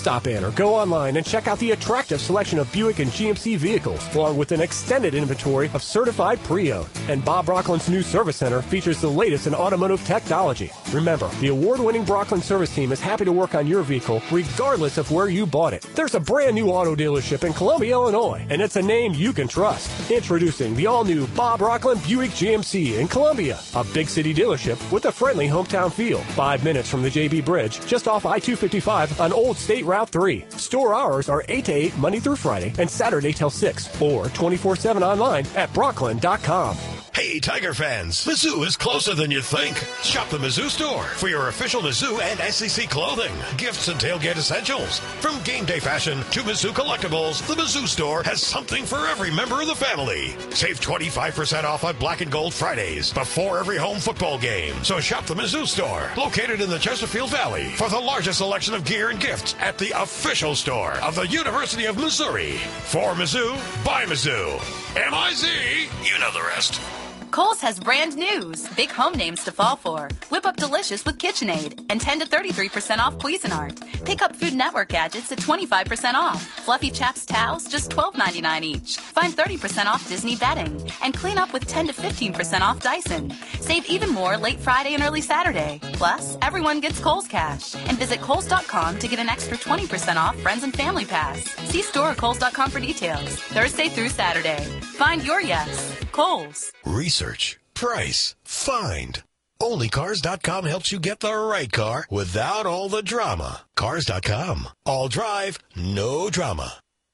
Stop in or go online and check out the attractive selection of Buick and GMC vehicles, along with an extended inventory of certified pre-owned. And Bob Brocklin's new service center features the latest in automotive technology. Remember, the award-winning Brocklin service team is happy to work on your vehicle regardless of where you bought it. There's a brand new auto dealership in Columbia, Illinois, and it's a name you can trust. Introducing the all-new Bob Brocklin Buick GMC in Columbia, a big city dealership with a friendly hometown feel. 5 minutes from the JB Bridge, just off I-255 on Old State Route 3. Store hours are 8 to 8 Monday through Friday and Saturday till 6, or 24/7 online at Brocklin.com. Hey, Tiger fans, Mizzou is closer than you think. Shop the Mizzou store for your official Mizzou and SEC clothing, gifts, and tailgate essentials. From game day fashion to Mizzou collectibles, the Mizzou store has something for every member of the family. Save 25% off on Black and Gold Fridays before every home football game. So shop the Mizzou store, located in the Chesterfield Valley, for the largest selection of gear and gifts at the official store of the University of Missouri. For Mizzou, by Mizzou. M-I-Z, you know the rest. Kohl's has brand news. Big home names to fall for. Whip up delicious with KitchenAid and 10 to 33% off Cuisinart. Pick up Food Network gadgets at 25% off. Fluffy Chaps towels just $12.99 each. Find 30% off Disney bedding. And clean up with 10 to 15% off Dyson. Save even more late Friday and early Saturday. Plus, everyone gets Kohl's cash. And visit Kohl's.com to get an extra 20% off Friends and Family Pass. See store at Kohl's.com for details. Thursday through Saturday. Find your yes. Kohl's. Research, price, find. OnlyCars.com helps you get the right car without all the drama. Cars.com. All drive, no drama.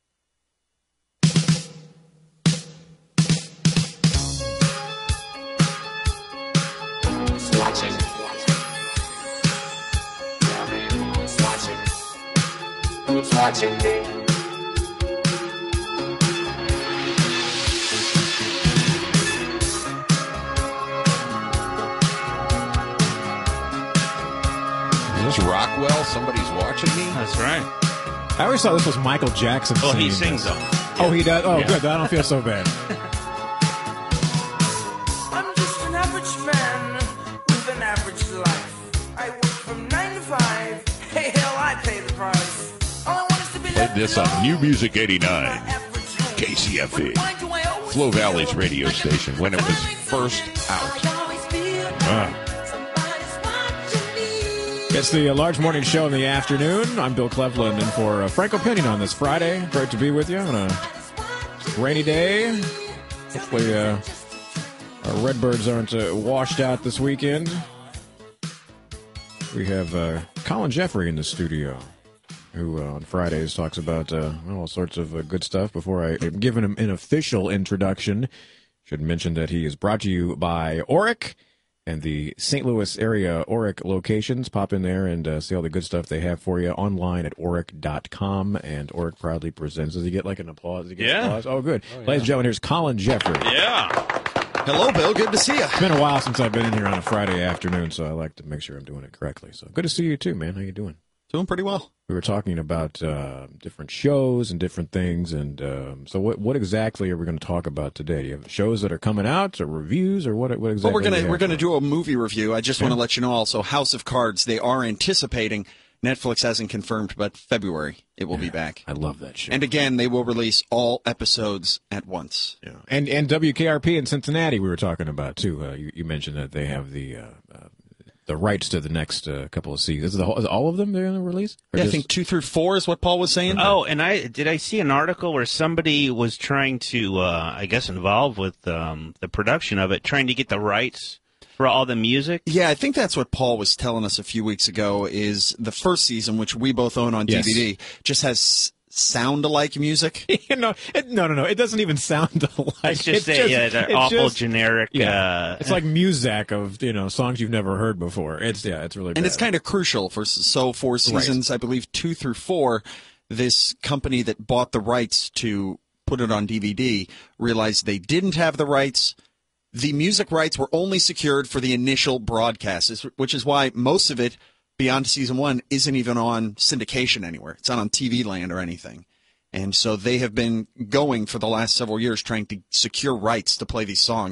Watching. Who's watching me? Is this Rockwell? Somebody's watching me? That's right. I always thought this was Michael Jackson. Well, he sings them. Oh, he does? Oh, yeah. Good. I don't feel so bad. I'm just an average man with an average life. I work from 9 to 5. Hey, hell, I pay the price. All I want is to be Played this on New Music 89, KCFE, Flow Valley's radio station when it was first out. It's the Large Morning Show in the afternoon. I'm Bill Cleveland, and for Frank Opinion on this Friday. Great to be with you on a rainy day. Hopefully our Redbirds aren't washed out this weekend. We have Colin Jeffrey in the studio, who on Fridays talks about all sorts of good stuff. Before I give him an official introduction, should mention that he is brought to you by Oric and the St. Louis area Oric locations. Pop in there and see all the good stuff they have for you online at Oric.com. And Oric proudly presents. Does he get like an applause? Does he get applause? Oh, good. Oh, yeah. Ladies and gentlemen, here's Colin Jeffrey. Yeah. Hello, Bill. Good to see you. It's been a while since I've been in here on a Friday afternoon, so I like to make sure I'm doing it correctly. So good to see you too, man. How you doing? Doing pretty well. We were talking about different shows and different things, and so what exactly are we going to talk about today? Do you have shows that are coming out, or reviews, or what exactly? Well, we're gonna do a movie review. I just want to let you know also, House of Cards, they are anticipating, Netflix hasn't confirmed, but February it will be back. I love that show. And again, they will release all episodes at once. Yeah. And WKRP in Cincinnati we were talking about too. You mentioned that they have the rights to the next couple of seasons. Is all of them they're going to release? Yeah, I think 2 through 4 is what Paul was saying. Oh, and I see an article where somebody was trying to, I guess, involved with the production of it, trying to get the rights for all the music. Yeah, I think that's what Paul was telling us a few weeks ago, is the first season, which we both own on DVD, just has sound-alike music. No. It doesn't even sound alike. It's just awful generic. Yeah. It's like Muzak of songs you've never heard before. It's really bad. And it's kind of crucial for 4 seasons, right. I believe 2 through 4. This company that bought the rights to put it on DVD realized they didn't have the rights. The music rights were only secured for the initial broadcasts, which is why most of it beyond season 1 isn't even on syndication anywhere. It's not on TV Land or anything. And so they have been going for the last several years trying to secure rights to play these songs.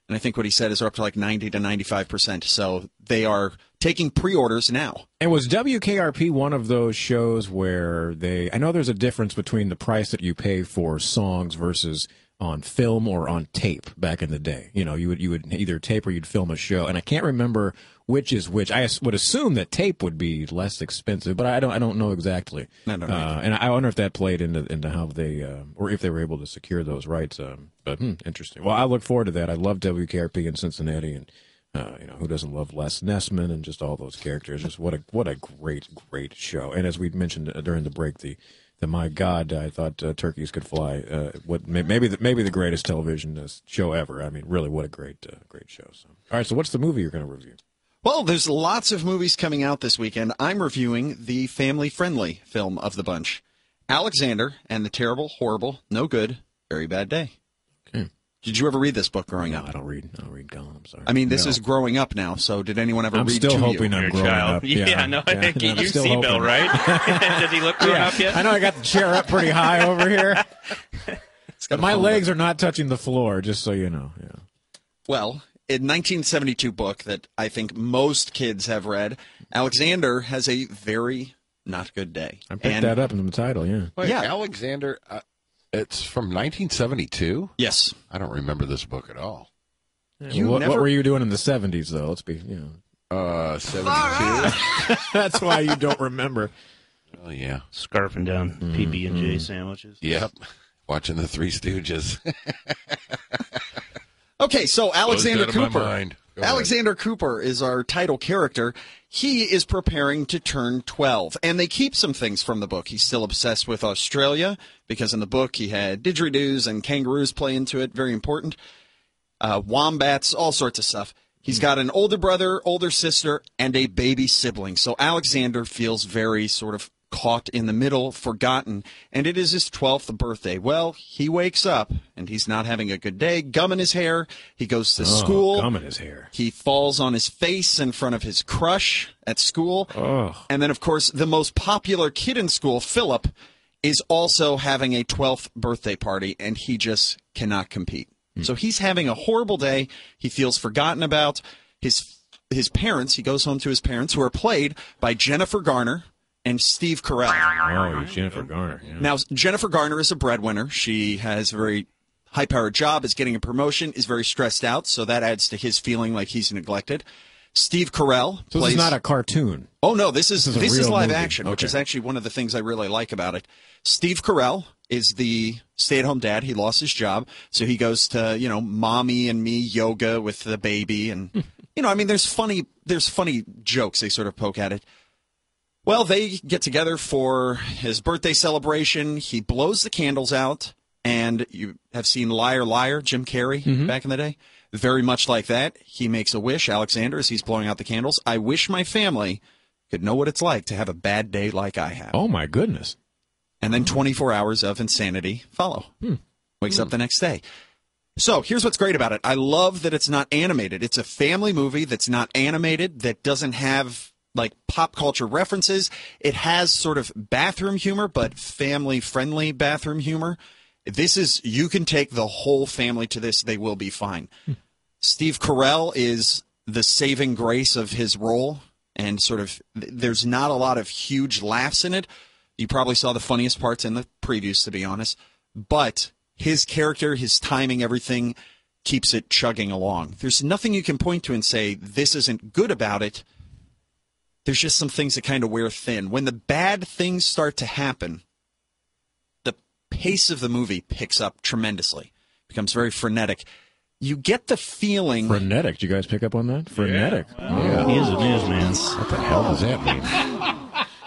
And I think what he said is they're up to like 90 to 95%. So they are taking pre-orders now. And was WKRP one of those shows where I know there's a difference between the price that you pay for songs versus on film or on tape back in the day. You would either tape or you'd film a show. And I can't remember which is which. I would assume that tape would be less expensive, but I don't know exactly. No. And I wonder if that played into how they, or if they were able to secure those rights. But interesting. Well, I look forward to that. I love WKRP in Cincinnati, and who doesn't love Les Nessman and just all those characters? Just what a great show. And as we mentioned during the break, the My God, I thought Turkeys Could Fly. Maybe the greatest television show ever. I mean, really, what a great show. So, all right. So, what's the movie you're going to review? Well, there's lots of movies coming out this weekend. I'm reviewing the family-friendly film of the bunch, Alexander and the Terrible, Horrible, No Good, Very Bad Day. Okay. Did you ever read this book growing up? I don't read Gone. I'm sorry. I mean, this is growing up now. So, did anyone ever I'm read? still to hoping you? I'm growing up. I think you see Bill, right? Does he look grown up yet? I know I got the chair up pretty high over here. My legs are not touching the floor, just so you know. Yeah. Well, in 1972 book that I think most kids have read, Alexander has a very not good day. I picked that up in the title, yeah. Wait, Yeah. Alexander, it's from 1972? Yes. I don't remember this book at all. Yeah, what were you doing in the 70s, though? Let's be, 72? That's why you don't remember. Oh, yeah. Scarfing down PB&J sandwiches. Yep. Watching the Three Stooges. Okay, so Alexander Goes out of my Cooper. mind. Go ahead. Alexander Cooper is our title character. He is preparing to turn 12, and they keep some things from the book. He's still obsessed with Australia, because in the book he had didgeridoos and kangaroos play into it, very important. Wombats, all sorts of stuff. He's got an older brother, older sister, and a baby sibling. So Alexander feels very sort of caught in the middle, forgotten, and it is his 12th birthday. Well, he wakes up, and he's not having a good day. Gum in his hair. He goes to school. Gum in his hair. He falls on his face in front of his crush at school. Oh. And then, of course, the most popular kid in school, Philip, is also having a 12th birthday party, and he just cannot compete. So he's having a horrible day. He feels forgotten about. His parents, he goes home to his parents, who are played by Jennifer Garner and Steve Carell. Oh, Jennifer Garner. Yeah. Now, Jennifer Garner is a breadwinner. She has a very high-powered job, is getting a promotion, is very stressed out, so that adds to his feeling like he's neglected. Steve Carell So plays... this is not a cartoon. Oh, no, this is a real live movie. action, which Okay. is actually one of the things I really like about it. Steve Carell is the stay-at-home dad. He lost his job, so he goes to, mommy and me yoga with the baby. And, I mean, there's funny jokes. They sort of poke at it. Well, they get together for his birthday celebration. He blows the candles out, and you have seen Liar, Liar, Jim Carrey back in the day. Very much like that. He makes a wish, Alexander, as he's blowing out the candles. I wish my family could know what it's like to have a bad day like I have. Oh, my goodness. And then 24 hours of insanity follow. Wakes up the next day. So here's what's great about it. I love that it's not animated. It's a family movie that's not animated, that doesn't have like pop culture references. It has sort of bathroom humor, but family-friendly bathroom humor. You can take the whole family to this. They will be fine. Steve Carell is the saving grace of his role, and sort of there's not a lot of huge laughs in it. You probably saw the funniest parts in the previews, to be honest. But his character, his timing, everything keeps it chugging along. There's nothing you can point to and say, this isn't good about it. There's just some things that kind of wear thin. When the bad things start to happen, the pace of the movie picks up tremendously. Becomes very frenetic. You get the feeling... Frenetic. Did you guys pick up on that? Frenetic. Yeah. He is a newsman. What the hell does that mean?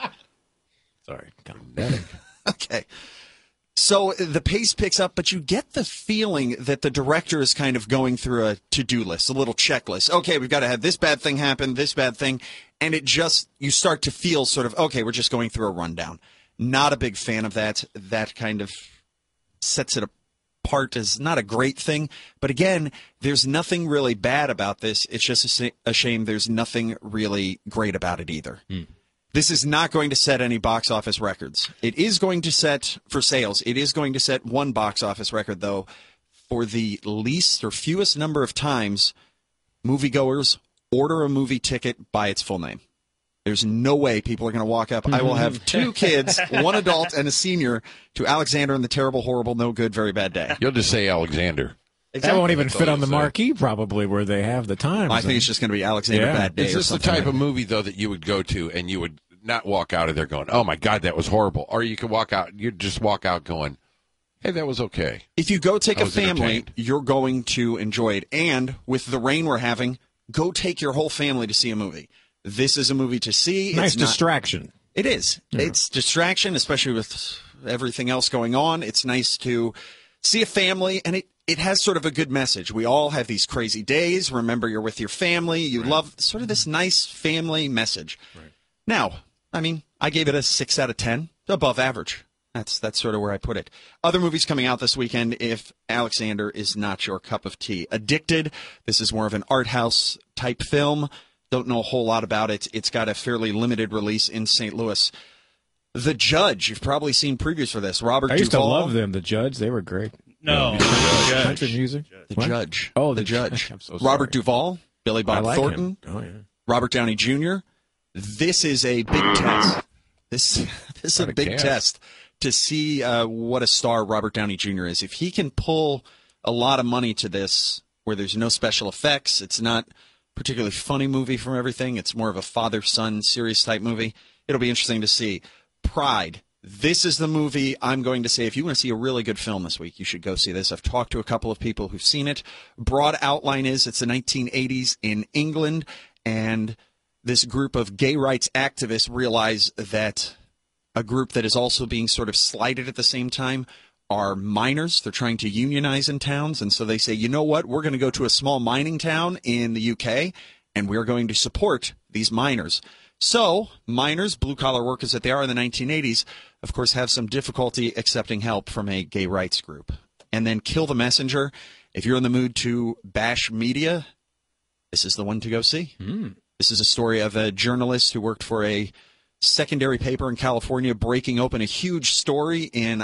Sorry. Okay. So the pace picks up, but you get the feeling that the director is kind of going through a to-do list, a little checklist. Okay, we've got to have this bad thing happen, this bad thing. And you start to feel sort of, okay, we're just going through a rundown. Not a big fan of that. That kind of sets it apart as not a great thing. But again, there's nothing really bad about this. It's just a shame there's nothing really great about it either. This is not going to set any box office records. It is going to set, for sales, it is going to set one box office record, though. for the least or fewest number of times moviegoers order a movie ticket by its full name. There's no way people are going to walk up. I will have 2 kids, 1 adult and a senior, to Alexander and the Terrible, Horrible, No Good, Very Bad Day. You'll just say Alexander. Exactly. That won't even fit on the marquee, probably, where they have the time. I think it's just going to be Alexander Bad Day. Is this the type of movie, though, that you would go to and you would not walk out of there going, oh, my God, that was horrible? Or you could just walk out going, hey, that was okay. If you go take a family, you're going to enjoy it. And with the rain we're having, go take your whole family to see a movie. This is a movie to see. Nice distraction. It is. Yeah. It's distraction, especially with everything else going on. It's nice to see a family, and it has sort of a good message. We all have these crazy days. Remember, you're with your family. You love sort of this nice family message. Right. Now, I mean, I gave it a 6 out of 10, above average. That's sort of where I put it. Other movies coming out this weekend, if Alexander is not your cup of tea. Addicted. This is more of an art house type film. Don't know a whole lot about it. It's got a fairly limited release in St. Louis. The Judge. You've probably seen previews for this. Robert Duvall. I used to love them. The Judge. They were great. No. Country music. The Judge. Oh, The Judge. I'm so sorry. Robert Duvall. Billy Bob Thornton. Him. Oh, yeah. Robert Downey Jr. This is a big test. This is a big test to see what a star Robert Downey Jr. is. If he can pull a lot of money to this, where there's no special effects, it's not particularly funny movie from everything. It's more of a father-son serious type movie. It'll be interesting to see. Pride. This is the movie I'm going to say, if you want to see a really good film this week, you should go see this. I've talked to a couple of people who've seen it. Broad outline is it's the 1980s in England, and this group of gay rights activists realize that a group that is also being sort of slighted at the same time are miners. They're trying to unionize in towns, and so they say, you know what, we're going to go to a small mining town in the UK, and we're going to support these miners. So miners, blue-collar workers that they are in the 1980s, of course, have some difficulty accepting help from a gay rights group. And then Kill the Messenger. If you're in the mood to bash media, this is the one to go see. This is a story of a journalist who worked for a secondary paper in California, breaking open a huge story in,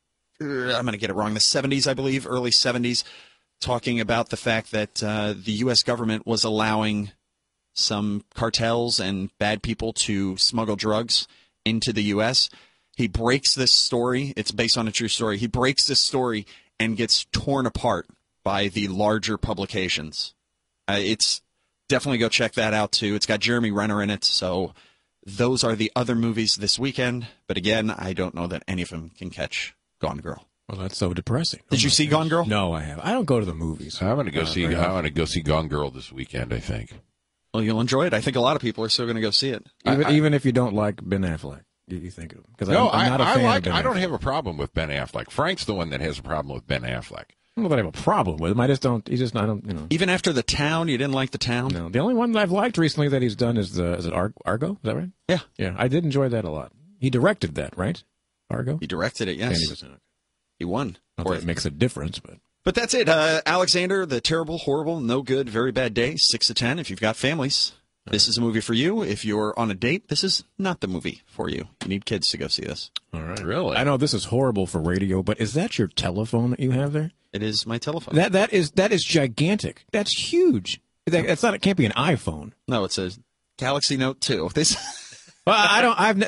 I'm going to get it wrong, the 70s, I believe, early 70s, talking about the fact that the U.S. government was allowing some cartels and bad people to smuggle drugs into the U.S. He breaks this story. It's based on a true story. He breaks this story and gets torn apart by the larger publications. It's definitely go check that out, too. It's got Jeremy Renner in it, so those are the other movies this weekend. But again, I don't know that any of them can catch Gone Girl. Well, that's so depressing. Did you see Gone Girl? No, I haven't. I don't go to the movies. I'm going to go see. I want to go see Gone Girl this weekend, I think. Well, you'll enjoy it. I think a lot of people are still going to go see it. Even if you don't like Ben Affleck, you think of him? Because no, I'm not a fan of Ben Affleck. I don't have a problem with Ben Affleck. Frank's the one that has a problem with Ben Affleck. I don't know that I have a problem with him. I don't, you know. Even after The Town, you didn't like The Town? No. The only one that I've liked recently that he's done is it Argo? Is that right? Yeah. Yeah, I did enjoy that a lot. He directed that, right? Argo? He directed it, yes. He won. Not that it makes a difference, but. But that's it. Alexander, the Terrible, Horrible, No Good, Very Bad Day, 6 to 10 if you've got families. This is a movie for you. If you're on a date, this is not the movie for you. You need kids to go see this. All right. Really? I know this is horrible for radio, but is that your telephone that you have there? It is my telephone. That is gigantic. That's huge. That's not. It can't be an iPhone. No, it's a Galaxy Note 2. This. Well, I don't.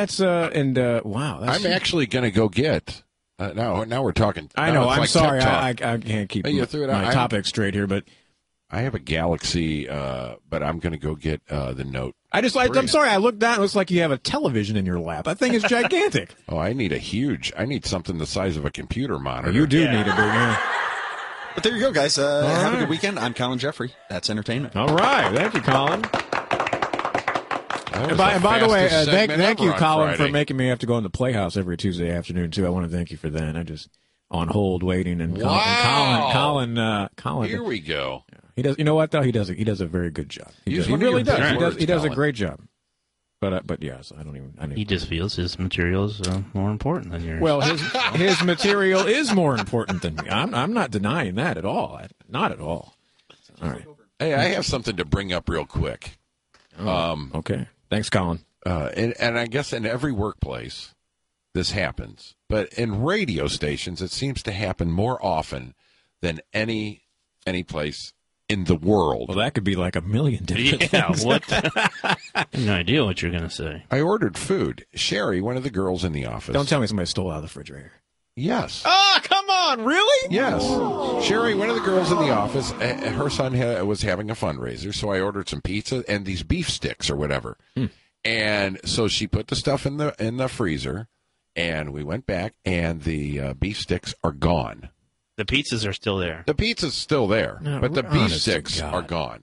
Wow. I'm actually going to go get. Now we're talking. I know. I'm like sorry. I can't keep my topic straight here, but. I have a Galaxy, but I'm going to go get the Note. I'm sorry. I looked down. It looks like you have a television in your lap. That thing is gigantic. Oh, I need something the size of a computer monitor. You do need a big one. But there you go, guys. Have a good weekend. I'm Colin Jeffrey. That's entertainment. All right. Thank you, Colin. And by the way, thank you, Colin, for making me have to go in the Playhouse every Tuesday afternoon, too. I want to thank you for that. I just on hold waiting. And Colin. Here we go. He does. You know what though? He does a very good job. He really does. He does a great job. But yes, I don't even. He just feels his material is more important than yours. Well, his material is more important than me. I'm not denying that at all. Not at all. All right. Hey, I have something to bring up real quick. Okay. Thanks, Colin. And I guess in every workplace this happens, but in radio stations it seems to happen more often than any place in the world. Well, that could be like a million different things. What? I have no idea what you're going to say. I ordered food. Sherry, one of the girls in the office. Don't tell me somebody stole out of the refrigerator. Yes. Oh, come on, really? Yes. Sherry, one of the girls in the office, her son was having a fundraiser, so I ordered some pizza and these beef sticks or whatever. And so she put the stuff in the freezer, and we went back, and the beef sticks are gone. The pizzas are still there. The pizza's still there, No, but the beef honest to sticks God. are gone.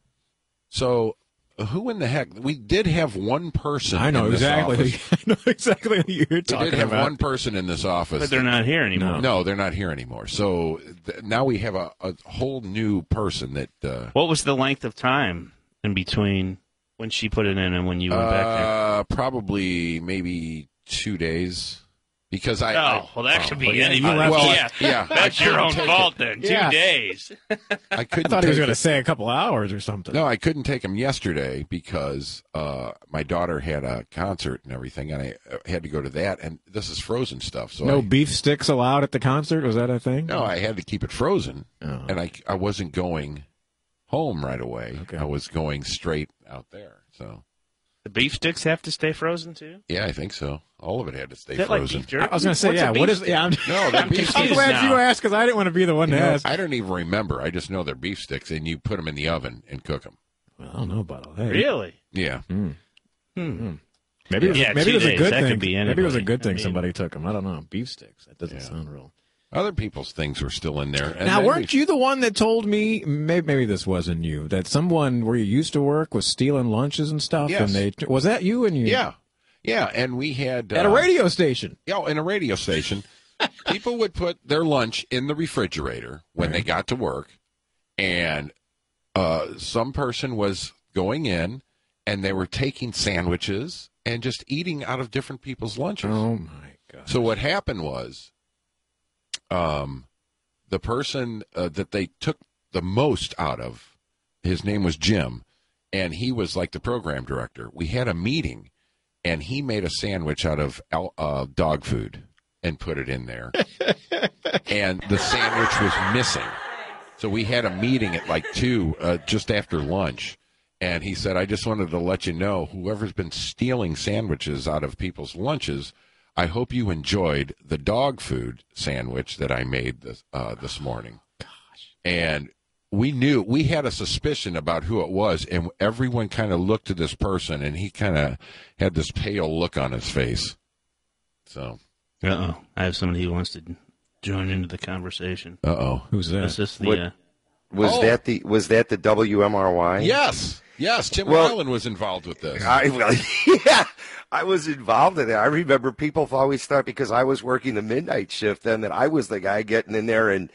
So who in the heck? We did have one person I know in this exactly. office. I know exactly what you're We talking did have about. one person in this office. But they're not here anymore. No, they're not here anymore. So now we have a whole new person that. What was the length of time in between when she put it in and when you went back Probably maybe 2 days. Because there? Well, that could be anybody. yeah, That's your own fault then. Yeah. 2 days. I couldn't. I thought he was take going to it. say a couple hours or something. No, I couldn't take him yesterday because my daughter had a concert and everything, and I had to go to that. And this is frozen stuff, so No beef sticks allowed at the concert? Was that a thing? No, I had to keep it frozen, Oh. and I wasn't going home right away. Okay. I was going straight out there. So The beef sticks have to stay frozen too? yeah, I think so. All of it had to stay Is that like frozen. beef jerky? I was going to say, What's a yeah. beef What is? stick? Yeah, No, they're beef I'm confused glad you now. asked because I didn't want to be the one to ask. I don't even remember. I just know they're beef sticks, and you put them in the oven and cook them. Well, I don't know about all that. Really? Yeah. Maybe it was, Yeah, maybe 2 it was a days. good That thing. could be Maybe it was a anybody. good thing I mean- somebody took them. I don't know. Beef sticks. That doesn't sound real. Other people's things were still in there. And Now, then weren't you the one that told me, maybe this wasn't you, that someone where you used to work was stealing lunches and stuff? Yes. And was that you? And you? Yeah. Yeah, and we had... At a radio station. Yeah, in a radio station. People would put their lunch in the refrigerator when they got to work, and some person was going in, and they were taking sandwiches and just eating out of different people's lunches. Oh, my God. So what happened was the person that they took the most out of, his name was Jim, and he was like the program director. We had a meeting, and he made a sandwich out of dog food and put it in there. And the sandwich was missing. So we had a meeting at like 2, just after lunch. And he said, I just wanted to let you know, whoever's been stealing sandwiches out of people's lunches, I hope you enjoyed the dog food sandwich that I made this morning. Gosh. And we had a suspicion about who it was, and everyone kind of looked to this person, and he kind of had this pale look on his face. So. Uh-oh. I have somebody who wants to join into the conversation. Uh-oh. Who's that? Is this the... Was that the WMRY? Yes. Tim Weiland was involved with this. Yeah, I was involved in it. I remember people always thought because I was working the midnight shift then that I was the guy getting in there and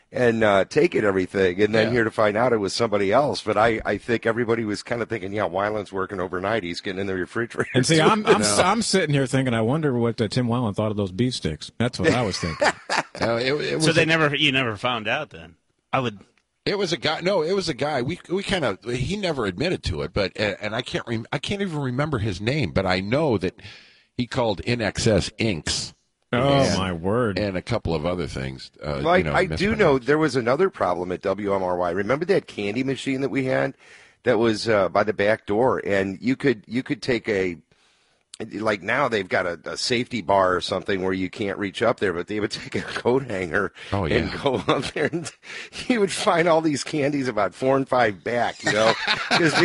taking everything, and then here to find out it was somebody else. But I think everybody was kind of thinking, yeah, Weiland's working overnight. He's getting in the refrigerator. And see, I'm sitting here thinking, I wonder what Tim Weiland thought of those beef sticks. That's what I was thinking. So you never found out then? It was a guy. No, it was a guy. We kind of. He never admitted to it, but and I can't even remember his name, but I know that he called InXS Inks. Oh, my word! And a couple of other things. Well, I do know there was another problem at WMRY. Remember that candy machine that we had that was by the back door, and you could take like now they've got a safety bar or something where you can't reach up there, but they would take a coat hanger and go up there, and you would find all these candies about 4 and 5 back, because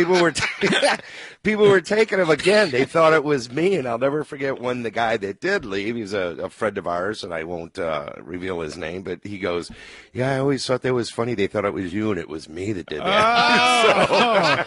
people were taking them again. They thought it was me, and I'll never forget when the guy that did leave, he was a friend of ours, and I won't reveal his name, but he goes, yeah, I always thought that was funny. They thought it was you, and it was me that did that.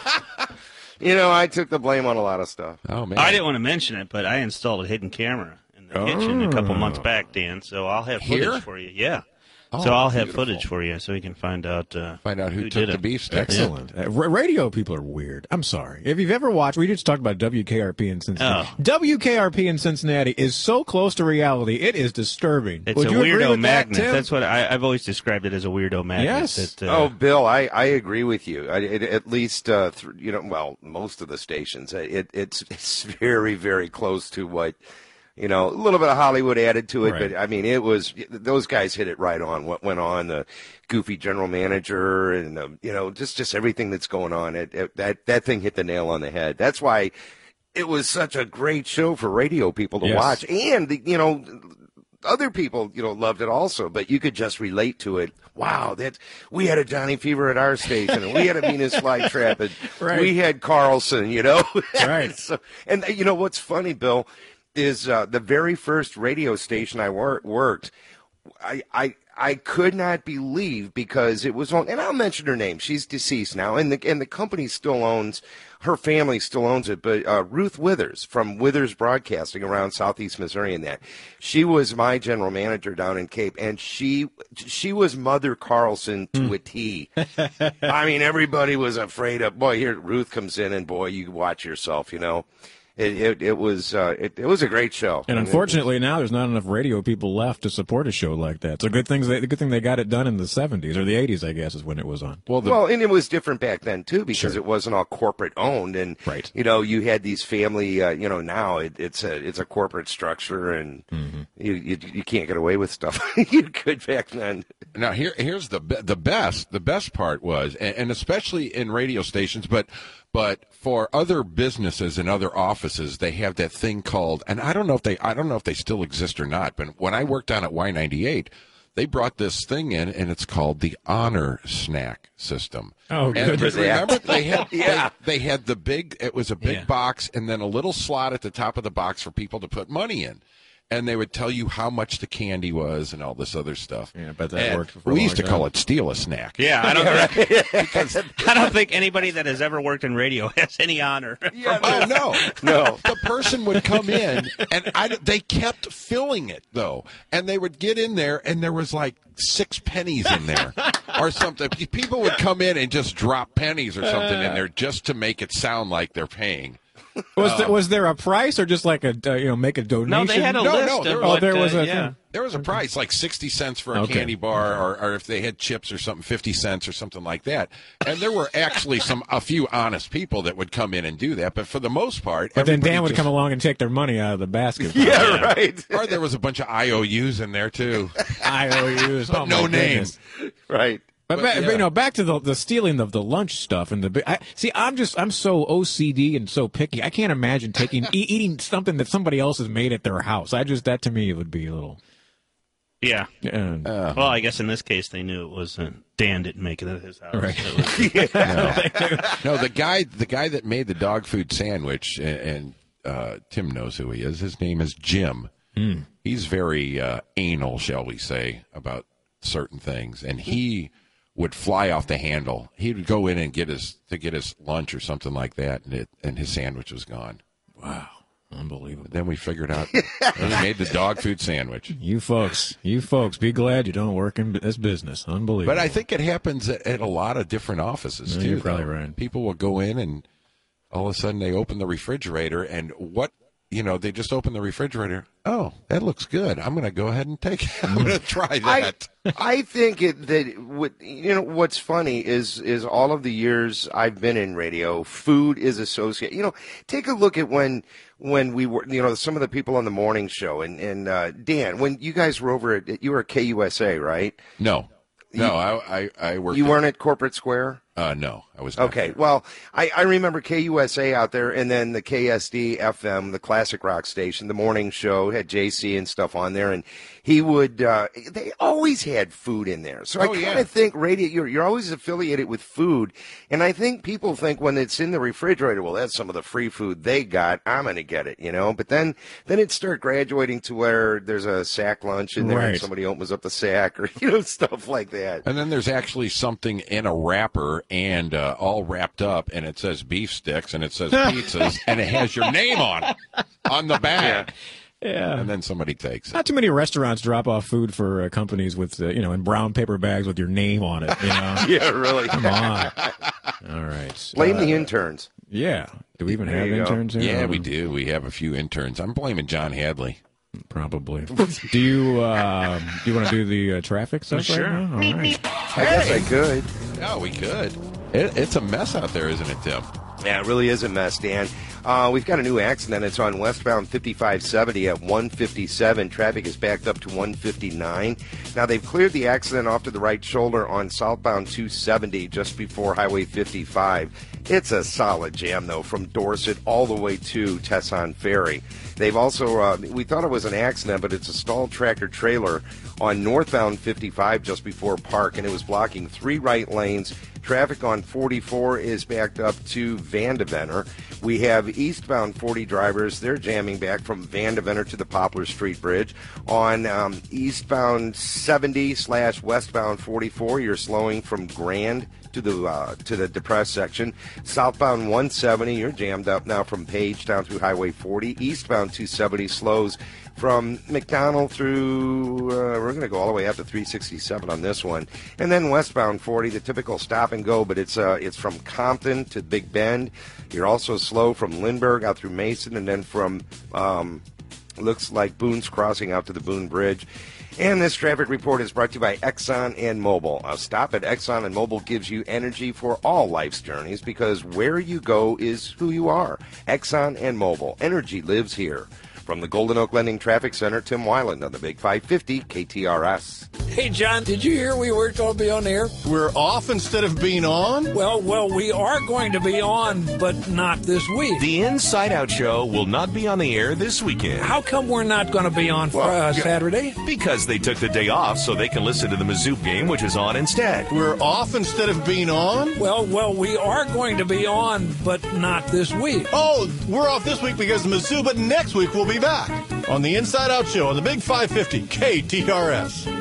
I took the blame on a lot of stuff. Oh, man. I didn't want to mention it, but I installed a hidden camera in the kitchen a couple months back, Dan, so I'll have footage for you. Yeah. Oh, so I'll have beautiful. footage for you so we can find out who took did the it. beef sticks. Excellent. Radio people are weird. I'm sorry. If you've ever watched, we just talked about WKRP in Cincinnati. Oh. WKRP in Cincinnati is so close to reality, it is disturbing. It's Would a you agree weirdo with magnet. That, Tim? That's what I've always described it as, a weirdo magnet. Yes. That, Bill, I agree with you. At least, most of the stations. It's very, very close to what You know, a little bit of Hollywood added to it, Right. but I mean, it was, those guys hit it right on. What went on, the goofy general manager, and you know, just everything that's going on. That thing hit the nail on the head. That's why it was such a great show for radio people to Yes. watch, and you know, other people, you know, loved it also. But you could just relate to it. Wow, we had a Johnny Fever at our station, and we had a Venus Flytrap, and Right. we had Carlson. You know, Right. So, and you know what's funny, Bill, is the very first radio station I worked, I could not believe, because it was on, and I'll mention her name. She's deceased now, and the company still owns, her family still owns it. But Ruth Withers from Withers Broadcasting around Southeast Missouri, and that she was my general manager down in Cape, and she was Mother Carlson to a T. I mean, everybody was afraid of, boy, here Ruth comes in, and boy, you watch yourself, you know. It was a great show. And unfortunately, now there's not enough radio people left to support a show like that. So the good thing they got it done in the 70s or the 80s, I guess, is when it was on. Well, and it was different back then too, because it wasn't all corporate owned, and Right. you know, you had these family. You know, now it's a corporate structure, and you can't get away with stuff you could back then. Now here's the best part was, and especially in radio stations, but for other businesses and other offices, they have that thing called, and I don't know if they still exist or not, but when I worked down at Y98, they brought this thing in, and it's called the Honor Snack System. Oh, and goodness. remember they had Yeah. they had the big, it was a big Yeah. box, and then a little slot at the top of the box for people to put money in. And they would tell you how much the candy was and all this other stuff. Yeah, but that And worked for a we long used to call time. it steal a snack. Yeah, I don't think anybody that has ever worked in radio has any honor. Oh no, No. The person would come in, and they kept filling it though, and they would get in there, and there was like 6 pennies in there, or something. People would come in and just drop pennies or something in there just to make it sound like they're paying. Was there a price or just like a make a donation? No, they had a No, list no, of there what, there was a yeah. thing. There was a price, like 60 cents for a Okay. candy bar, or if they had chips or something, 50 cents or something like that. And there were actually a few honest people that would come in and do that, but for the most part, But then everybody Dan would just- come along and take their money out of the basket. Yeah, right. Or there was a bunch of IOUs in there too. IOUs. But Oh, no my name. goodness. Right. But, yeah. back to the stealing of the lunch stuff and I'm so OCD and so picky. I can't imagine eating something that somebody else has made at their house. that to me would be a little. Yeah. Uh, Well, I guess in this case they knew it wasn't Dan didn't make it at his house. Right. It was- No, the guy that made the dog food sandwich, and Tim knows who he is. His name is Jim. He's very anal, shall we say, about certain things, and he would fly off the handle. He would go in and get his lunch or something like that, and his sandwich was gone. wow, unbelievable. Then we figured out that he made the dog food sandwich. You folks, be glad you don't work in this business. Unbelievable. But I think it happens at a lot of different offices Yeah, too. you're probably though. right. People will go in and all of a sudden they open the refrigerator, and they just open the refrigerator. Oh, that looks good. I'm going to go ahead and take it. I'm going to try that. I think what's funny is all of the years I've been in radio, food is associated. You know, take a look at when we were, some of the people on the morning show, and Dan, when you guys were over you were at KUSA, right? No, I worked. You weren't at Corporate Square? No, I was not Okay, there. well, I remember KUSA out there, and then the KSD FM, the classic rock station, the morning show had JC and stuff on there, and he would. They always had food in there, so I kind of think radio. You're always affiliated with food, and I think people think when it's in the refrigerator, well, that's some of the free food they got. I'm going to get it, But then it start graduating to where there's a sack lunch in there, and Right. somebody opens up the sack, or stuff like that. And then there's actually something in a wrapper and all wrapped up, and it says beef sticks, and it says pizzas, and it has your name on the bag. Yeah. And then somebody takes it. Not too many restaurants drop off food for companies with, in brown paper bags with your name on it. Yeah, really. Come on. All right. Blame the interns. Yeah. Do we even There have you go. interns here? Yeah, we do. We have a few interns. I'm blaming John Hadley. Probably. Do you want to do the traffic stuff Sure. right now? All right. I guess I could. Yeah, we could. It's a mess out there, isn't it, Tim? Yeah, it really is a mess, Dan. We've got a new accident. It's on westbound 5570 at 157. Traffic is backed up to 159. Now, they've cleared the accident off to the right shoulder on southbound 270 just before Highway 55. It's a solid jam, though, from Dorset all the way to Tesson Ferry. They've also, we thought it was an accident, but it's a stalled tractor-trailer on northbound 55 just before Park, and it was blocking 3 right lanes. Traffic on 44 is backed up to Vandeventer. We have eastbound 40 drivers. They're jamming back from Vandeventer to the Poplar Street Bridge. On eastbound 70/westbound 44, you're slowing from Grand to the depressed section. Southbound 170, you're jammed up now from Page down through Highway 40. Eastbound 270 slows from McDonald through, we're going to go all the way up to 367 on this one. And then westbound 40, the typical stop and go, but it's from Compton to Big Bend. You're also slow from Lindbergh out through Mason, and then from, looks like Boone's Crossing out to the Boone Bridge. And this traffic report is brought to you by Exxon and Mobil. A stop at Exxon and Mobil gives you energy for all life's journeys, because where you go is who you are. Exxon and Mobil. Energy lives here. From the Golden Oak Lending Traffic Center, Tim Weiland on the Big 550 KTRS. Hey, John, did you hear we weren't going to be on air? We're off instead of being on? Well, we are going to be on, but not this week. The Inside Out Show will not be on the air this weekend. How come we're not going to be on Saturday? Because they took the day off so they can listen to the Mizzou game, which is on instead. We're off instead of being on? Well, we are going to be on, but not this week. Oh, we're off this week because of Mizzou, but next week we'll be back on the Inside Out Show on the Big 550 KTRS.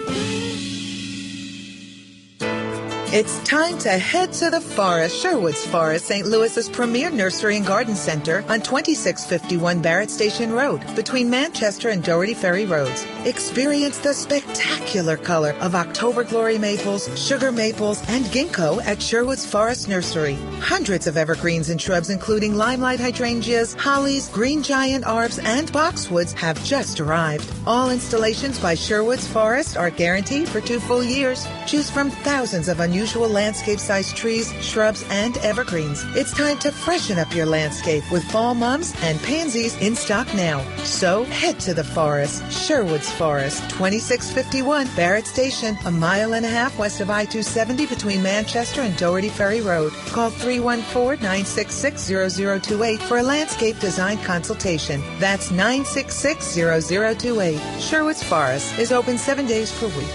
It's time to head to the forest. Sherwood's Forest, St. Louis's premier nursery and garden center on 2651 Barrett Station Road between Manchester and Doherty Ferry Roads. Experience the spectacular color of October Glory maples, sugar maples, and ginkgo at Sherwood's Forest Nursery. Hundreds of evergreens and shrubs including limelight hydrangeas, hollies, green giant arbs, and boxwoods have just arrived. All installations by Sherwood's Forest are guaranteed for 2 full years. Choose from thousands of unusual landscape-sized trees, shrubs, and evergreens. It's time to freshen up your landscape with fall mums and pansies in stock now. So head to the forest. Sherwood's Forest, 2651 Barrett Station, a mile and a half west of I-270 between Manchester and Doherty Ferry Road. Call 314-966-0028 for a landscape design consultation. That's 966-0028. Sherwood's Forest is open 7 days per week.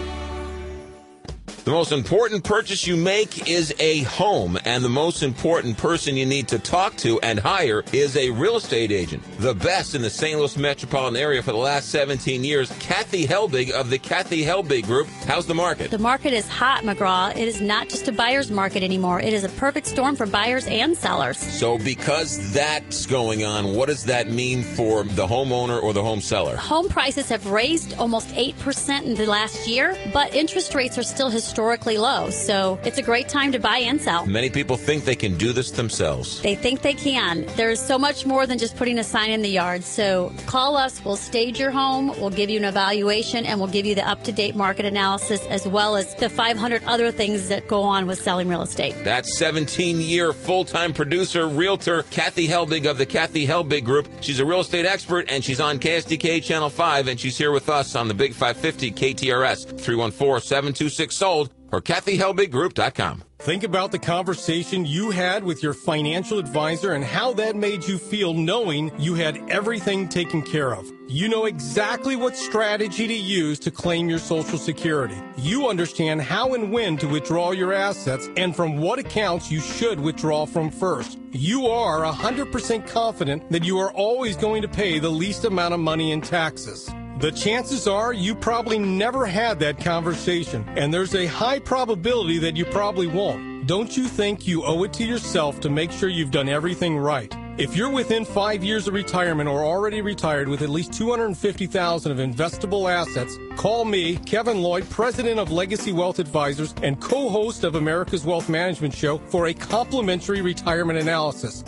The most important purchase you make is a home, and the most important person you need to talk to and hire is a real estate agent. The best in the St. Louis metropolitan area for the last 17 years, Kathy Helbig of the Kathy Helbig Group. How's the market? The market is hot, McGraw. It is not just a buyer's market anymore. It is a perfect storm for buyers and sellers. So because that's going on, what does that mean for the homeowner or the home seller? Home prices have raised almost 8% in the last year, but interest rates are still historically low, so it's a great time to buy and sell. Many people think they can do this themselves. They think they can. There's so much more than just putting a sign in the yard, so call us. We'll stage your home, we'll give you an evaluation, and we'll give you the up-to-date market analysis as well as the 500 other things that go on with selling real estate. That's 17-year full-time producer, realtor, Kathy Helbig of the Kathy Helbig Group. She's a real estate expert, and she's on KSDK Channel 5, and she's here with us on the Big 550 KTRS, 314-726-SOLD. or KathyHelbigGroup.com. Think about the conversation you had with your financial advisor and how that made you feel knowing you had everything taken care of. You know exactly what strategy to use to claim your Social Security. You understand how and when to withdraw your assets and from what accounts you should withdraw from first. You are 100% confident that you are always going to pay the least amount of money in taxes. The chances are you probably never had that conversation, and there's a high probability that you probably won't. Don't you think you owe it to yourself to make sure you've done everything right? If you're within 5 years of retirement or already retired with at least $250,000 of investable assets, call me, Kevin Lloyd, president of Legacy Wealth Advisors and co-host of America's Wealth Management Show, for a complimentary retirement analysis.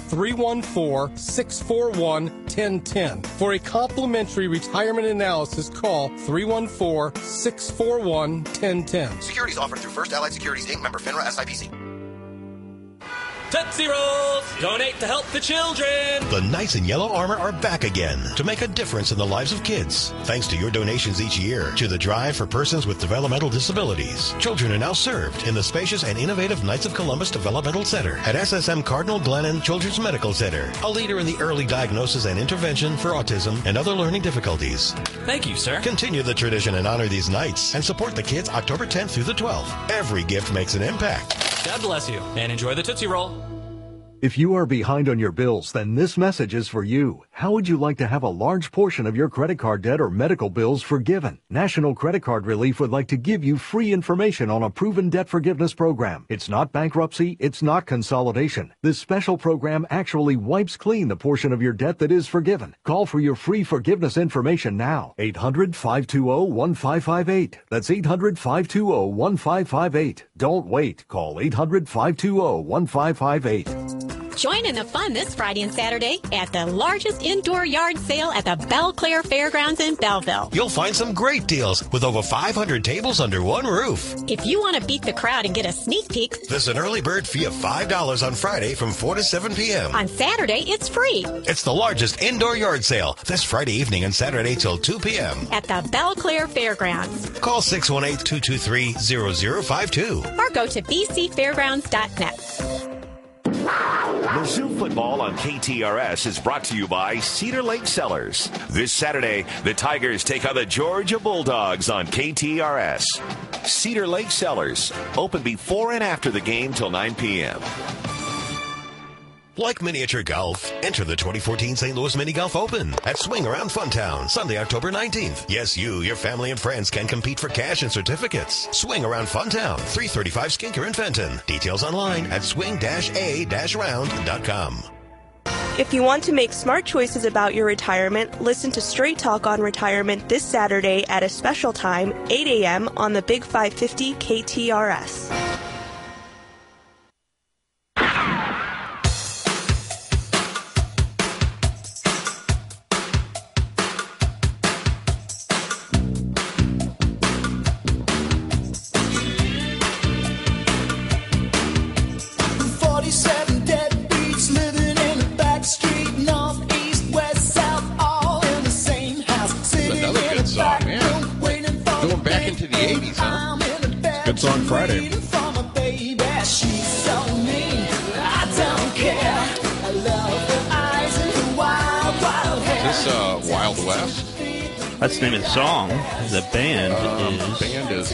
314-641-1010. For a complimentary retirement analysis, call 314-641-1010. Securities offered through First Allied Securities, Inc., member FINRA SIPC. Tootsie Rolls! Donate to help the children! The Knights in Yellow Armor are back again to make a difference in the lives of kids. Thanks to your donations each year to the Drive for Persons with Developmental Disabilities. Children are now served in the spacious and innovative Knights of Columbus Developmental Center at SSM Cardinal Glennon Children's Medical Center, a leader in the early diagnosis and intervention for autism and other learning difficulties. Thank you, sir. Continue the tradition and honor these Knights and support the kids October 10th through the 12th. Every gift makes an impact. God bless you, and enjoy the Tootsie Roll. If you are behind on your bills, then this message is for you. How would you like to have a large portion of your credit card debt or medical bills forgiven? National Credit Card Relief would like to give you free information on a proven debt forgiveness program. It's not bankruptcy. It's not consolidation. This special program actually wipes clean the portion of your debt that is forgiven. Call for your free forgiveness information now. 800-520-1558. That's 800-520-1558. Don't wait. Call 800-520-1558. Join in the fun this Friday and Saturday at the largest indoor yard sale at the Belclair Fairgrounds in Belleville. You'll find some great deals with over 500 tables under one roof. If you want to beat the crowd and get a sneak peek, there's an early bird fee of $5 on Friday from 4 to 7 p.m. On Saturday, it's free. It's the largest indoor yard sale this Friday evening and Saturday till 2 p.m. at the Belclair Fairgrounds. Call 618-223-0052 or go to bcfairgrounds.net. Mizzou football on KTRS is brought to you by Cedar Lake Cellars. This Saturday, the Tigers take on the Georgia Bulldogs on KTRS. Cedar Lake Cellars, open before and after the game till 9 p.m. Like miniature golf, enter the 2014 St. Louis Mini Golf Open at Swing Around Funtown, Sunday, October 19th. Yes, you, your family, and friends can compete for cash and certificates. Swing Around Funtown, 335 Skinker in Fenton. Details online at swing-a-round.com. If you want to make smart choices about your retirement, listen to Straight Talk on Retirement this Saturday at a special time, 8 a.m. on the Big 550 KTRS. Good song Friday. This Wild West? That's the name of the song. The band is...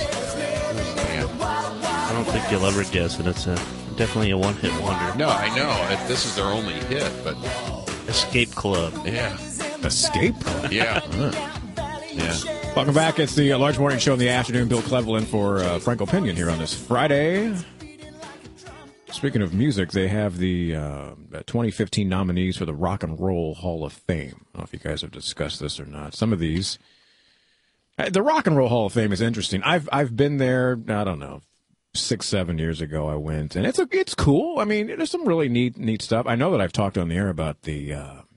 I don't think you'll ever guess it. It's definitely a one-hit wonder. No, I know. This is their only hit, but... Escape Club. Yeah. Escape Club? Yeah. Yeah. Welcome back. It's the Large Morning Show in the afternoon. Bill Cleveland for Frank Opinion here on this Friday. Speaking of music, they have the 2015 nominees for the Rock and Roll Hall of Fame. I don't know if you guys have discussed this or not. Some of these... The Rock and Roll Hall of Fame is interesting. I've been there, I don't know, 6-7 years ago I went, and it's cool. I mean, there's some really neat stuff. I know that I've talked on the air about the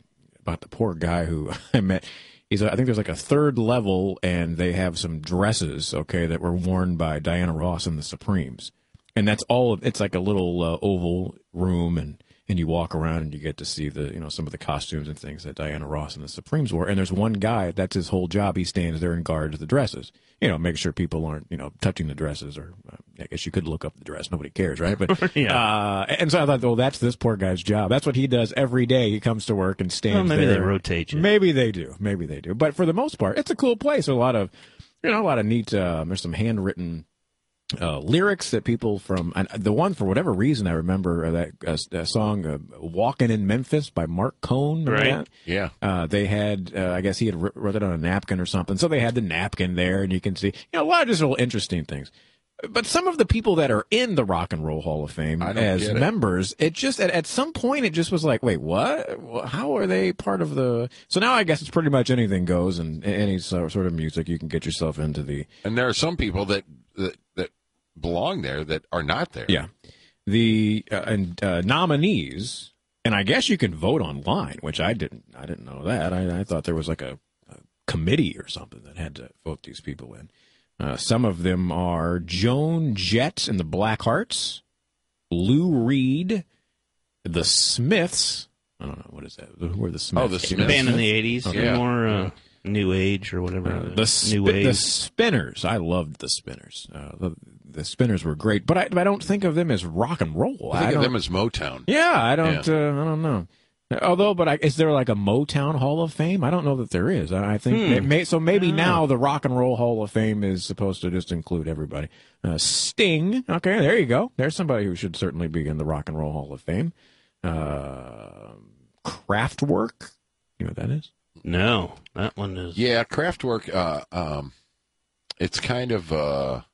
poor guy who I met. I think there's like a third level, and they have some dresses, okay, that were worn by Diana Ross and the Supremes. And that's all. It's like a little oval room, and you walk around and you get to see some of the costumes and things that Diana Ross and the Supremes wore. And there's one guy, that's his whole job. He stands there and guards the dresses. Make sure people aren't, touching the dresses, or I guess you could look up the dress. Nobody cares, right? But yeah. And so I thought, well, that's this poor guy's job. That's what he does every day. He comes to work and stands there. Maybe they rotate you. Maybe they do. But for the most part, it's a cool place. There's a lot of neat. There's some handwritten lyrics that people from the one, for whatever reason, I remember that song "Walking in Memphis" by Mark Cohn. Right? Yeah. They had, I guess he had wrote it on a napkin or something. So they had the napkin there, and you can see a lot of just little interesting things. But some of the people that are in the Rock and Roll Hall of Fame as members, it just at some point it just was like, wait, what? How are they part of the? So now I guess it's pretty much anything goes, and any sort of music you can get yourself into the. And there are some people that belong there that are not there. Yeah, the nominees, and I guess you can vote online, which I didn't know that. I thought there was like a committee or something that had to vote these people in. Some of them are Joan Jett and the Blackhearts, Lou Reed, The Smiths. I don't know, what is that? Who are the Smiths? Oh, the Smiths. Band in the 80s, Okay. more New Age or whatever. New The Age. Spinners. I loved the Spinners. The Spinners were great, but I don't think of them as rock and roll. I think of them as Motown. Yeah, I don't know. Although, is there like a Motown Hall of Fame? I don't know that there is. I think maybe now the Rock and Roll Hall of Fame is supposed to just include everybody. Sting. Okay, there you go. There's somebody who should certainly be in the Rock and Roll Hall of Fame. Kraftwerk. You know what that is? No, that one is. Yeah, Kraftwerk. It's kind of.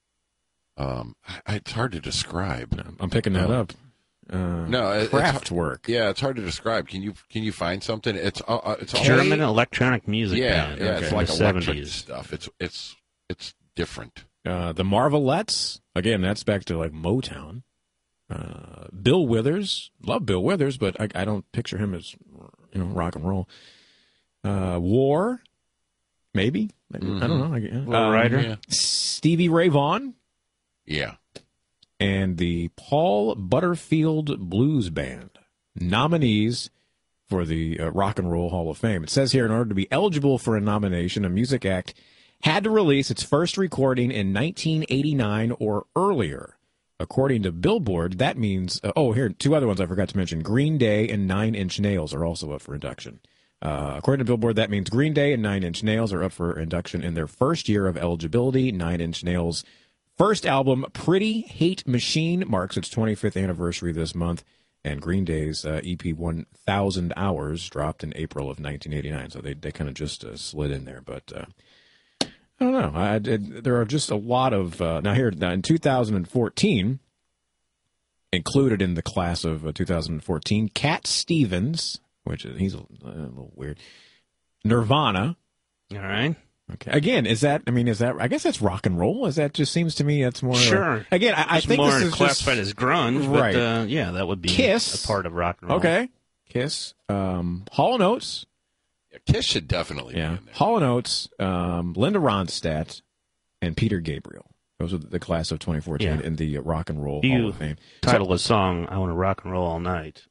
It's hard to describe. I'm picking that up. No, Kraftwerk. It's hard to describe. Can you find something? It's German electronic music band. Yeah, Okay. it's like In the electric 70s. stuff. It's different. The Marvelettes. Again, that's back to like Motown. Bill Withers. Love Bill Withers, but I don't picture him as rock and roll. War. Maybe. I don't know. Will Ryder. Yeah. Stevie Ray Vaughan. Yeah. And the Paul Butterfield Blues Band, nominees for the Rock and Roll Hall of Fame. It says here, in order to be eligible for a nomination, a music act had to release its first recording in 1989 or earlier. According to Billboard, that means, here, two other ones I forgot to mention. Green Day and Nine Inch Nails are also up for induction. According to Billboard, that means Green Day and Nine Inch Nails are up for induction in their first year of eligibility. Nine Inch Nails' first album, Pretty Hate Machine, marks its 25th anniversary this month, and Green Day's EP 1,000 Hours dropped in April of 1989, so they kind of just slid in there. But I don't know. There are just a lot of... now in 2014, included in the class of 2014, Cat Stevens, which he's a little weird, Nirvana. All right. Okay. Again, is that? I guess that's rock and roll. Just seems to me that's more. Sure. Again, I think more this is classified as grunge, right. But yeah, that would be Kiss. a part of rock and roll. Okay. Kiss. Hall & Oates. Yeah, Kiss should definitely be in there. Hall & Oates, Linda Ronstadt, and Peter Gabriel. Those are the class of 2014 in the Rock and Roll Hall of Fame. Title a song, I Want to Rock and Roll All Night.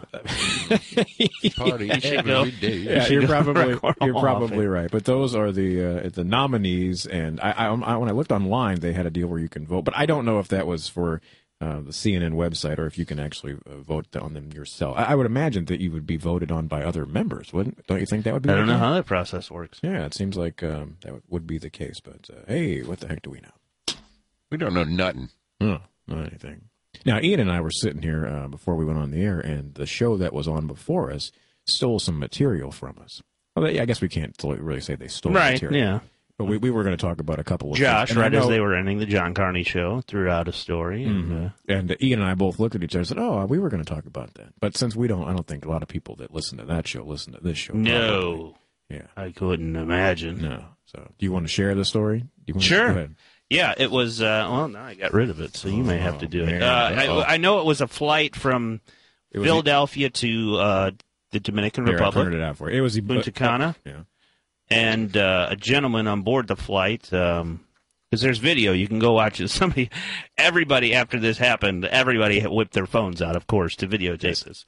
Party every day. Yeah, you're probably right. But those are the nominees, and I when I looked online, they had a deal where you can vote. But I don't know if that was for the CNN website or if you can actually vote on them yourself. I would imagine that you would be voted on by other members, don't you think that would be? I don't know how that process works. Yeah, it seems like that would be the case. But hey, what the heck do we know? We don't know nothing. No, not anything. Now, Ian and I were sitting here before we went on the air, and the show that was on before us stole some material from us. Well, I guess we can't really say they stole material. Yeah. But we were going to talk about a couple of Josh, things. as they were ending the John Carney show, threw out a story. And Ian and I both looked at each other and said, we were going to talk about that. But since I don't think a lot of people that listen to that show listen to this show. No. Probably. Yeah. I couldn't imagine. No. So, do you want to share the story? Sure. Go ahead. Yeah, it was, now I got rid of it, so you may have to do it. I know it was a flight from Philadelphia to the Dominican Republic. I printed it out for you. It was Punta Cana. Yeah. And a gentleman on board the flight, because there's video, you can go watch it. Everybody, after this happened, everybody whipped their phones out, of course, to videotape this.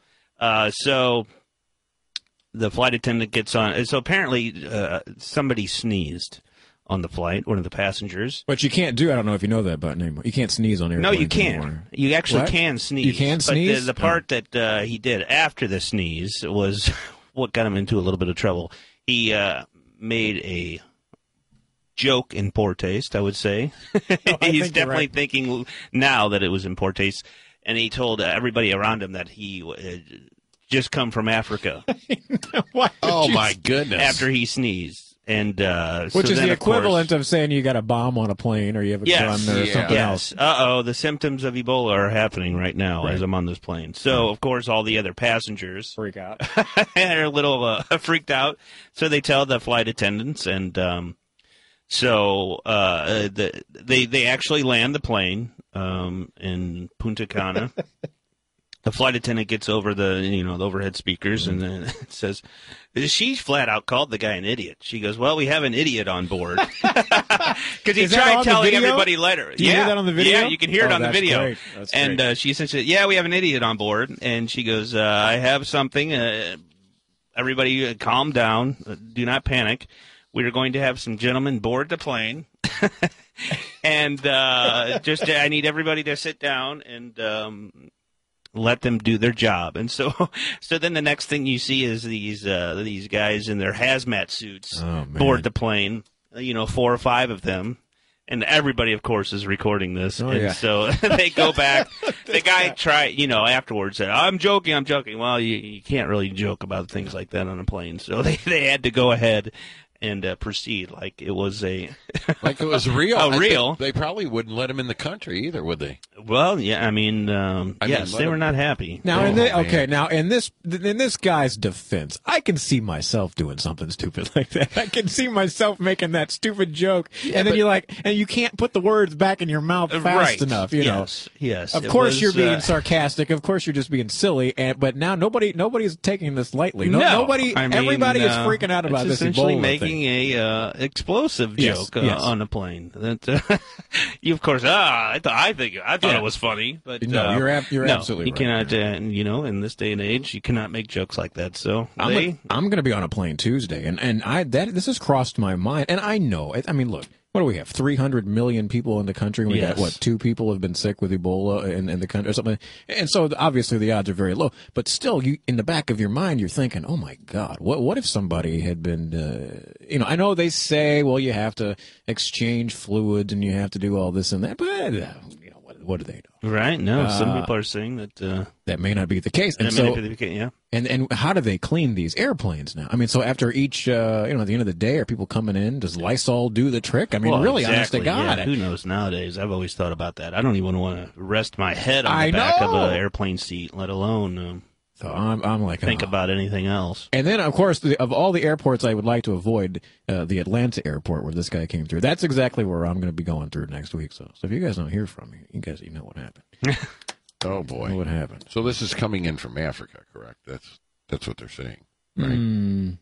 So the flight attendant gets on. So apparently somebody sneezed on the flight, one of the passengers. But you can't do, I don't know if you know that button anymore. You can't sneeze on airplanes. No, you can't. Anymore. You actually What? can sneeze. You can sneeze? But the part that he did after the sneeze was what got him into a little bit of trouble. He made a joke in poor taste, I would say. He's definitely thinking now that it was in poor taste. And he told everybody around him that he just come from Africa. Oh, my goodness. After he sneezed. And which is the of course, equivalent of saying you got a bomb on a plane or you have a gun or something else. The symptoms of Ebola are happening right now as I'm on this plane. So, of course, all the other passengers freak out. They're a little freaked out. So they tell the flight attendants, and they actually land the plane in Punta Cana. the flight attendant gets over the overhead speakers, and then it says, she flat out called the guy an idiot. She goes, well, we have an idiot on board. Because he tried telling everybody later. Do you hear that on the video? Yeah, you can hear it on the video. Great. That's and great. she essentially, we have an idiot on board. And she goes, I have something. Everybody calm down. Do not panic. We are going to have some gentlemen board the plane. And I need everybody to sit down and let them do their job. And so then the next thing you see is these guys in their hazmat suits board the plane, 4 or 5 of them. And everybody, of course, is recording this. So they go back. The guy afterwards said, I'm joking. Well, you can't really joke about things like that on a plane. So they had to go ahead and proceed like it was real. Real. They probably wouldn't let him in the country either, would they? Well, yeah. Yes, they were not happy. Now, in this guy's defense, I can see myself doing something stupid like that. I can see myself making that stupid joke, and then you can't put the words back in your mouth fast enough. Yes. Of course, you're being sarcastic. Of course, you're just being silly. But now nobody's taking this lightly. Everybody is freaking out about this Ebola thing. A explosive joke on a plane. That you, of course, I thought it was funny, but no, you're absolutely right. You cannot, in this day and age, you cannot make jokes like that. So I'm going to be on a plane Tuesday, and this has crossed my mind, and I know. Look. What do we have? 300 million people in the country. We got 2 people have been sick with Ebola in the country or something. And so obviously the odds are very low. But still, in the back of your mind, you're thinking, "Oh my God, what if somebody had been?" I know they say, well, you have to exchange fluids and you have to do all this and that, but what do they know? Right? No, some people are saying that that may not be the case. And may not be the case. Yeah. And how do they clean these airplanes now? So after each, at the end of the day, are people coming in? Does Lysol do the trick? Really, honest to God. Yeah. Who knows nowadays? I've always thought about that. I don't even want to rest my head on the back of an airplane seat, let alone so I'm like, think about anything else. And then, of course, of all the airports I would like to avoid, the Atlanta airport where this guy came through. That's exactly where I'm going to be going through next week. So if you guys don't hear from me, you know what happened. Oh, boy. What happened? So this is coming in from Africa, correct? That's what they're saying, right?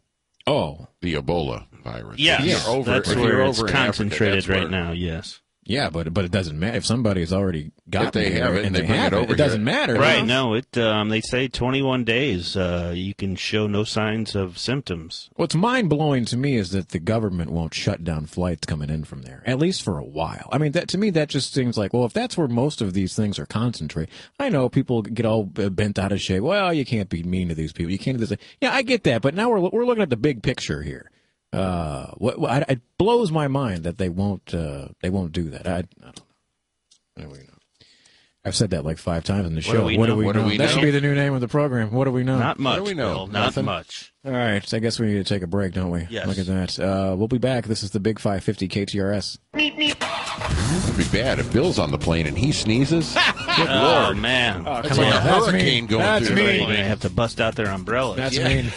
The Ebola virus. Yeah, that's where it's concentrated Africa, right now, yes. Yeah, but it doesn't matter if somebody's already got it. If they have it and they bring it over, it doesn't matter. Right? No, they say 21 days you can show no signs of symptoms. What's mind blowing to me is that the government won't shut down flights coming in from there, at least for a while. To me, that just seems like, well, if that's where most of these things are concentrated, I know people get all bent out of shape. Well, you can't be mean to these people. You can't do this. Yeah, I get that, but now we're looking at the big picture here. It blows my mind that they won't do that. I don't know. I've said that like 5 times in the show. What do we know? That should be the new name of the program. What do we know? Not much. What do we know? Bill, not much. All right. So I guess we need to take a break, don't we? Yes. Look at that. We'll be back. This is the Big 550 KTRS. It would be bad if Bill's on the plane and he sneezes. Good oh, Lord. Man. That's like a hurricane going through the plane. You're going to have to bust out their umbrellas. That's mean.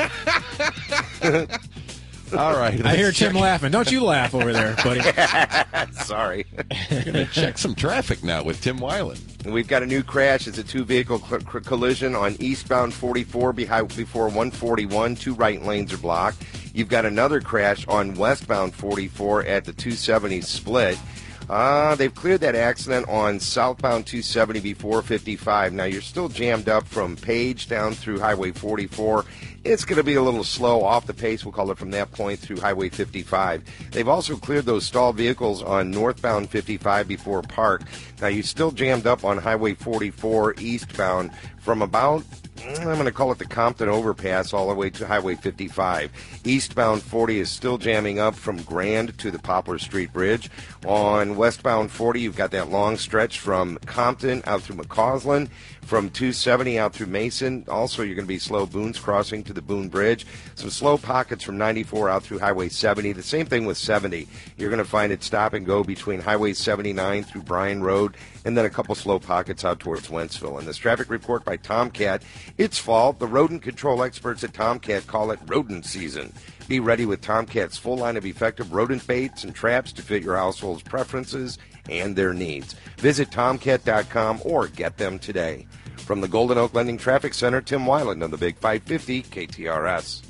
All right. I hear Tim laughing. Don't you laugh over there, buddy. Sorry. We're going to check some traffic now with Tim Weiland. We've got a new crash. It's a 2-vehicle collision on eastbound 44 before 141. 2 right lanes are blocked. You've got another crash on westbound 44 at the 270 split. They've cleared that accident on southbound 270 before 55. Now, you're still jammed up from Page down through Highway 44. It's going to be a little slow off the pace, we'll call it, from that point through Highway 55. They've also cleared those stalled vehicles on northbound 55 before Park. Now, you're still jammed up on Highway 44 eastbound from about, I'm going to call it the Compton overpass, all the way to Highway 55. Eastbound 40 is still jamming up from Grand to the Poplar Street Bridge. On westbound 40, you've got that long stretch from Compton out through McCausland, from 270 out through Mason. Also, you're going to be slow Boone's Crossing to the Boone Bridge. Some slow pockets from 94 out through Highway 70. The same thing with 70. You're going to find it stop and go between Highway 79 through Bryan Road, and then a couple slow pockets out towards Wentzville. And this traffic report by Tomcat, it's fall. The rodent control experts at Tomcat call it rodent season. Be ready with Tomcat's full line of effective rodent baits and traps to fit your household's preferences and their needs. Visit Tomcat.com or get them today. From the Golden Oak Lending Traffic Center, Tim Weiland on the Big 550 KTRS.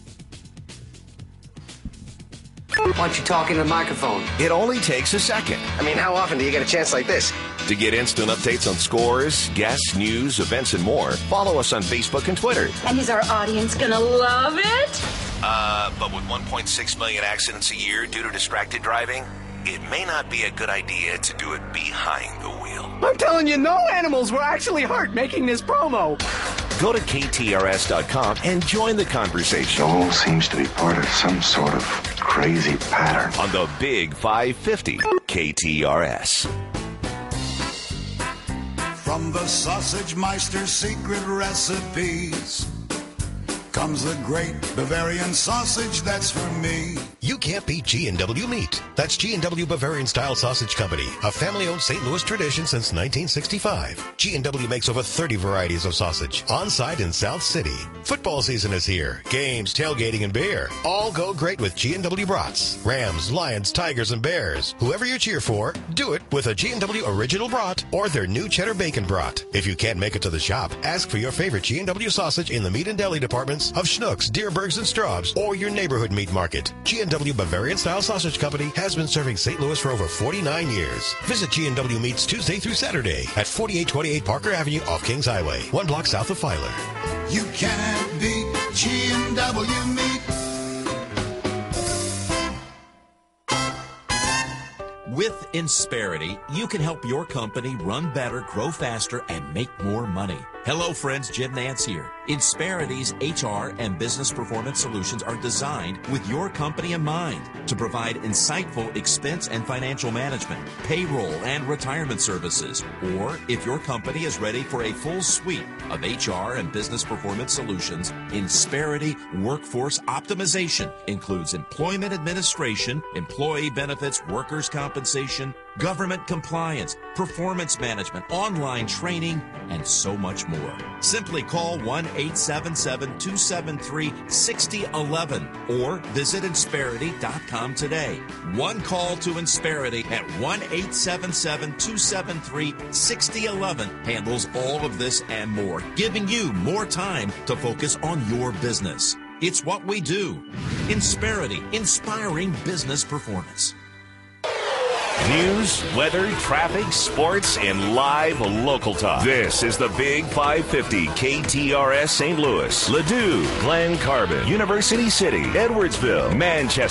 Why don't you talk into the microphone? It only takes a second. I mean, how often do you get a chance like this? To get instant updates on scores, guests, news, events, and more, follow us on Facebook and Twitter. And is our audience gonna love it? But with 1.6 million accidents a year due to distracted driving, it may not be a good idea to do it behind the wheel. I'm telling you, no animals were actually hurt making this promo. Go to KTRS.com and join the conversation. Joel seems to be part of some sort of crazy pattern. On the Big 550 KTRS. From the Sausage Meister's secret recipes comes the great Bavarian sausage that's for me. You can't beat G&W Meat. That's G&W Bavarian Style Sausage Company, a family-owned St. Louis tradition since 1965. G&W makes over 30 varieties of sausage on-site in South City. Football season is here. Games, tailgating, and beer all go great with G&W brats. Rams, Lions, Tigers, and Bears. Whoever you cheer for, do it with a G&W Original Brat or their new Cheddar Bacon Brat. If you can't make it to the shop, ask for your favorite G&W sausage in the meat and deli departments of Schnucks, Dierbergs, and Straub's, or your neighborhood meat market. G&W Bavarian Style Sausage Company has been serving St. Louis for over 49 years. Visit G&W Meats Tuesday through Saturday at 4828 Parker Avenue off Kings Highway, 1 block south of Filer. You can't beat G&W Meat. With Insperity, you can help your company run better, grow faster, and make more money. Hello, friends. Jim Nance here. Insperity's HR and business performance solutions are designed with your company in mind to provide insightful expense and financial management, payroll, and retirement services. Or if your company is ready for a full suite of HR and business performance solutions, Insperity Workforce Optimization includes employment administration, employee benefits, workers' compensation, government compliance, performance management, online training, and so much more. Simply call 1-877-273-6011 or visit Insperity.com today. One call to Insperity at 1-877-273-6011 handles all of this and more, giving you more time to focus on your business. It's what we do. Insperity, inspiring business performance. News, weather, traffic, sports, and live local talk. This is the Big 550 KTRS St. Louis, Ladue, Glen Carbon, University City, Edwardsville, Manchester.